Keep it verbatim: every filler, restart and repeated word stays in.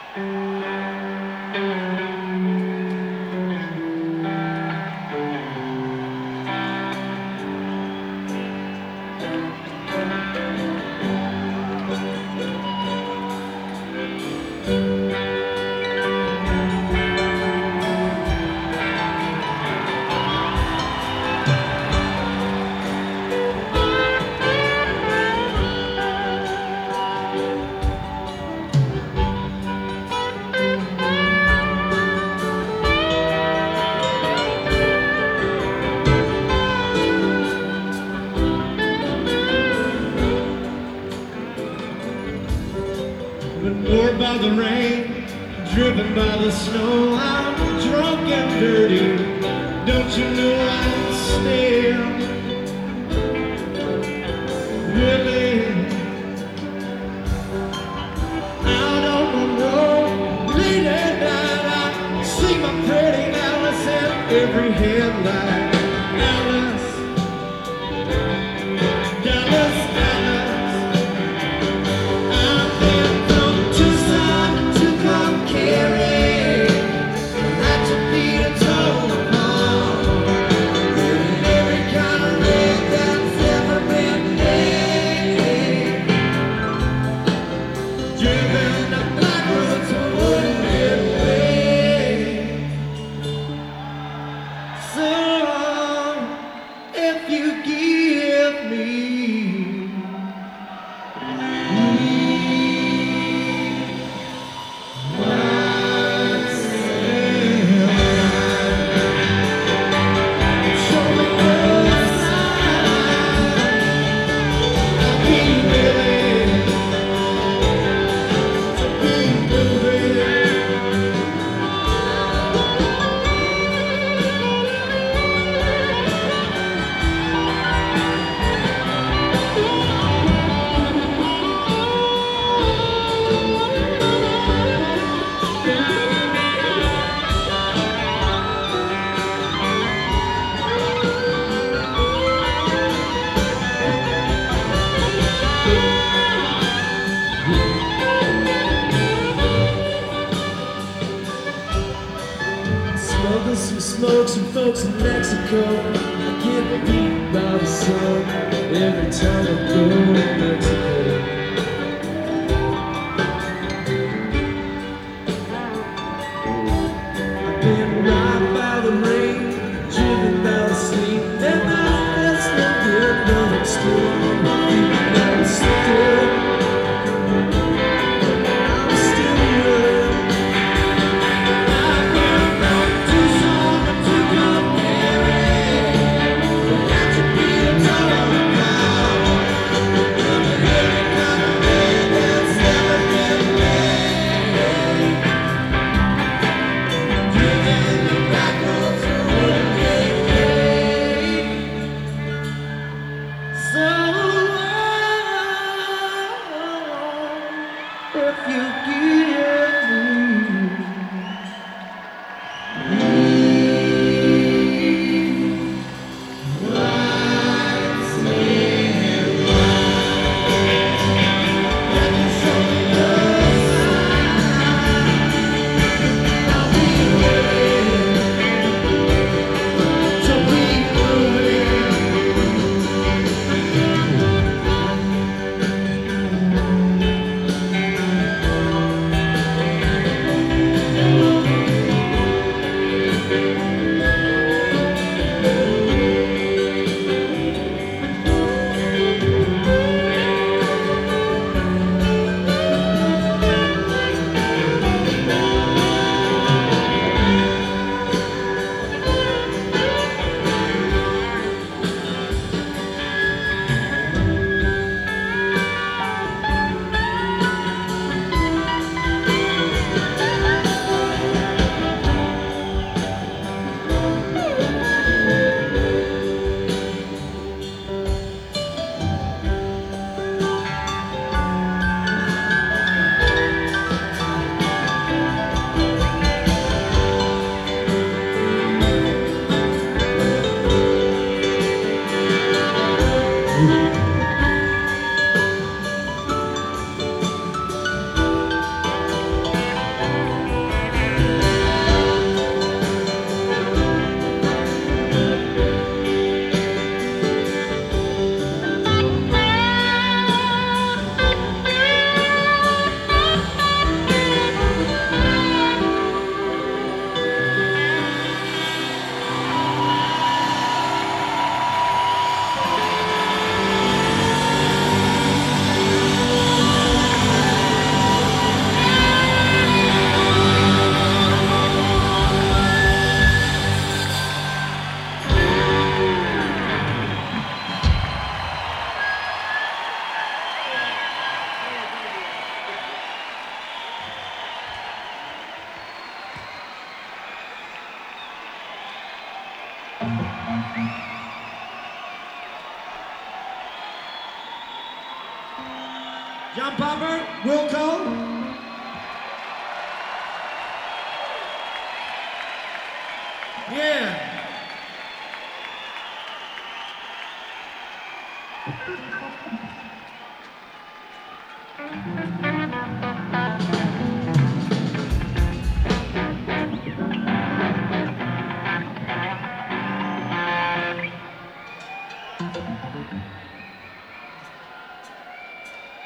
Bored by the rain, driven by the snow, I'm drunk and dirty. Don't you know I'm still living out on the road? Late at night, I see my pretty Alice in every headlight. Alice, Dallas, Alice. Some smoke, some folks in Mexico. I get beat by the sun every time I go to Mexico. I've been robbed by the rain, driven by the sleep, and my head's not good, but I'm still on my feet. I'm still, I'm still willing. If you give me, what's in and you show me the sign, I'll be willing to be moving. John Popper, Wilco. Yeah. Thank you.